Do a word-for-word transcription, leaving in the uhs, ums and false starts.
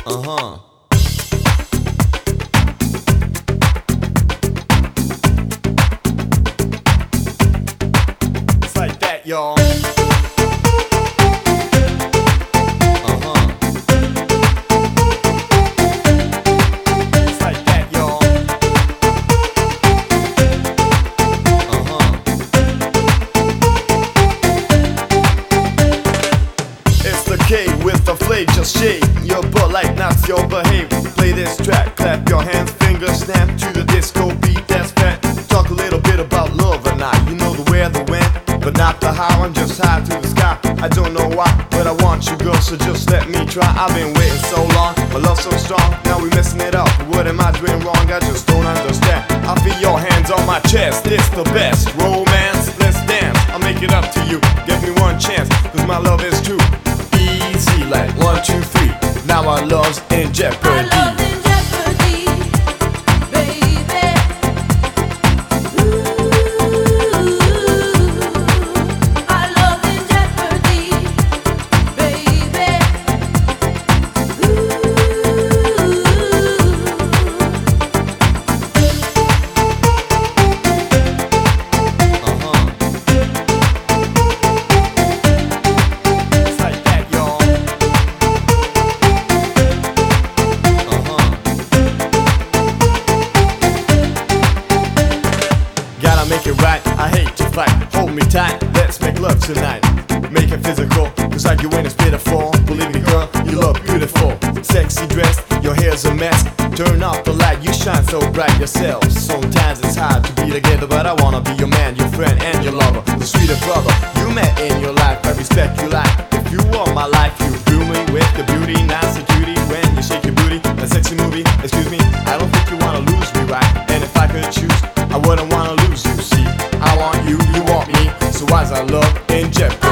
Uh-huh. It's like that, y'all. Uh-huh. It's like that, y'all. Uh-huh. It's the K with the flake, just shake your butt like that's your behavior. Play this track, clap your hands, fingers snap to the disco beat that's fat. Talk a little bit about love or not. You know the where, the when, but not the how. I'm just high to the sky. I don't know why, but I want you, girl, so just let me try. I've been waiting so long, my love's so strong. Now we messing it up. What am I doing wrong? I just don't understand. I feel your hands on my chest. It's the best romance. Let's dance. I'll make it up to you. Give me one chance, cause my love is true. Easy like one, two, three. Now our love's in jeopardy. Our love's in jeopardy, baby. Ooh, our love's in jeopardy, baby. Ooh. Uh-huh. It's like that, y'all. Uh-huh. Gotta make it right, I hate to fight. Hold me tight, let's make love tonight. Make it physical, cause like you when it's pitiful. Believe me, girl, you look beautiful. Sexy dress, your hair's a mess. Turn off the light, you shine so bright yourself. Sometimes it's hard to be together, but I wanna be your man, your friend, and your lover. The sweeter brother you met in your life, I respect you like. If you want my life, you fill me with the beauty, nice and cutie. When you shake your booty, a sexy movie, excuse me. I don't think you wanna lose me, right? And if I could choose, I wouldn't wanna lose you, see. I want you, you want me, so why's our love in jeopardy?